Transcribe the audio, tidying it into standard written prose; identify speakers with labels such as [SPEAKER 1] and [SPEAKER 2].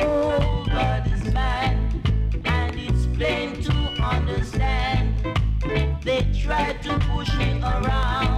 [SPEAKER 1] Oh, God is man, and it's plain to understand. They try to push me around.